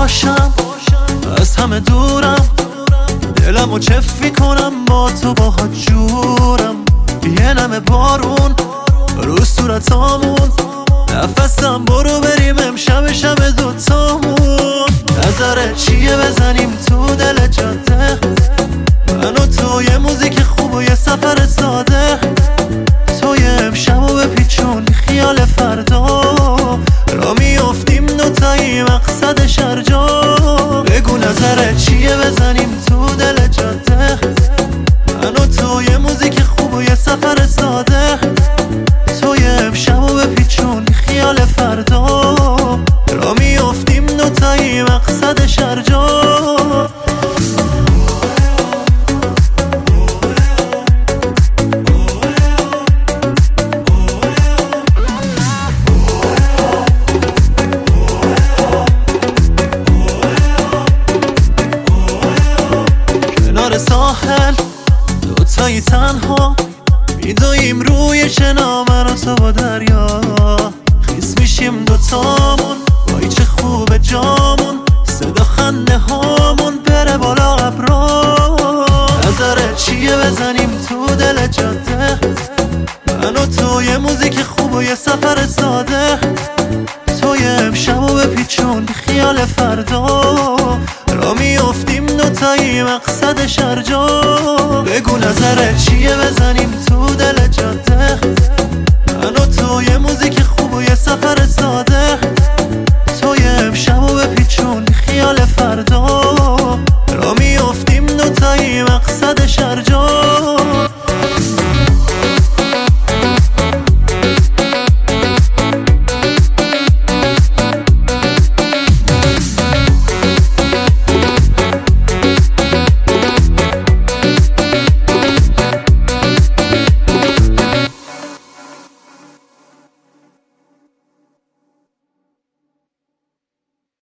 باشم، از همه دورم، دلمو چف میکنم با تو باهات جورم. یه نمه بارون رو صورتامون، نفسم برو بریم امشب شب دوتامون. نظرت چیه بزنیم تو دل جاده، من و تو یه موزیک خوب و یه سفر ساده. تو یه امشبو بپیچون خیال فردا، را میافتیم دوتایی مقصد شرجا. بگو نظرت چیه بزنیم تو دل جاده، من و تو یه موزیک خوب و یه سفر ساده. تو یه امشبو بپیچون خیال فردا، را میافتیم دوتایی مقصد شرجا. کنار ساحل دوتایی تنها میدویم روی شنا، من و تو با دریا. خیس میشیم دوتامون، وای چه خوبه جامون، صدا خنده هامون بره بالا ابرا. نظرت چیه بزنیم تو دل جاده، من و تو یه موزیک خوب و یه سفر ساده. تو یه امشبو بپیچون خیال فردا، را میافتیم دوتایی مقصد شرجا. بگو نظرت چیه بزنیم تو دل جاده، من و تو یه موزیک خوب و یه سفر ساده. تو یه امشبو بپیچون خیال فردا، را میافتیم دوتایی مقصد شرجا.